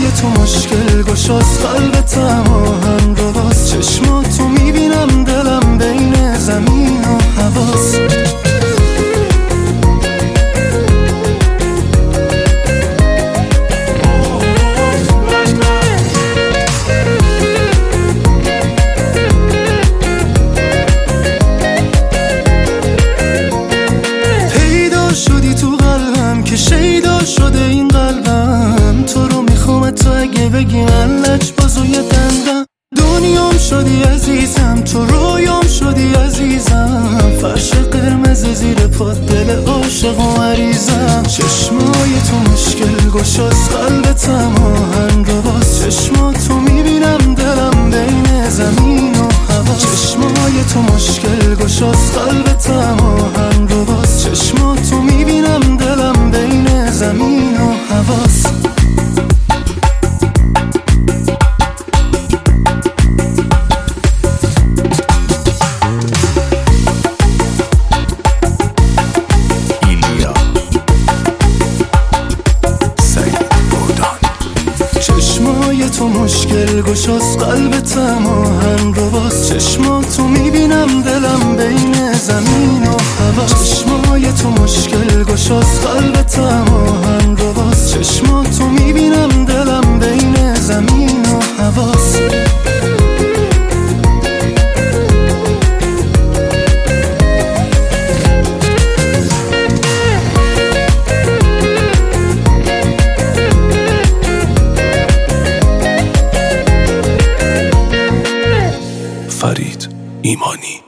چشمای تو مشکل گشاست، قلبتم آهن رباست. چشماتو میبینم دلم بین زمین و هواست. شیدا شده این قلبم، تو رو میخوام تو اگه بگی من لجباز و یه دندم. دنیام شدی عزیزم، تو رویام شدی عزیزم. فرش قرمز زیر پات، دل عاشق و مریضم. چشمای تو مشکل گشاست، قلبتم آهن رباست. چشماتو میبینم دلم بین زمین و هوا. چشمای تو مشکل گشاست، قلبتم آهن رباست. چشماتو میبینم دلم بین زمین و هواست. چشمای تو مشکل گشاست، قلبتم آهن رباست. چشماتو میبینم دلم بین زمین و هوا. چشمای تو مشکل گشاست، قلبتم آهن رباست. چشماتو میبینم دلم بین زمین و هواست. فرید ایمانی.